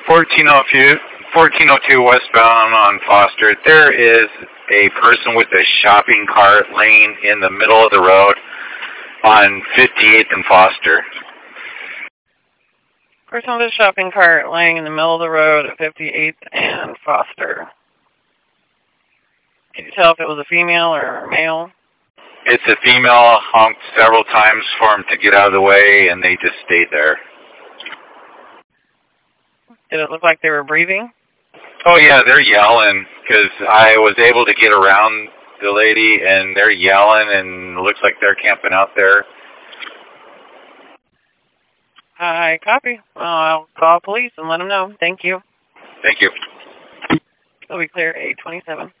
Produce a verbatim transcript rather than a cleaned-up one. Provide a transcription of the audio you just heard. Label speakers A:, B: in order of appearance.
A: fourteen oh two westbound on Foster. There is a person with a shopping cart laying in the middle of the road on fifty-eighth and Foster.
B: Person with a shopping cart laying in the middle of the road at fifty-eighth and Foster. Can you tell if it was a female or a male?
A: It's a female. Honked several times for him to get out of the way, and they just stayed there.
B: Did it look like they were breathing?
A: Oh, yeah, they're yelling, because I was able to get around the lady, and they're yelling, and it looks like they're camping out there.
B: I copy. Well, I'll call police and let them know. Thank you.
A: Thank you.
B: It'll be clear eight twenty-seven.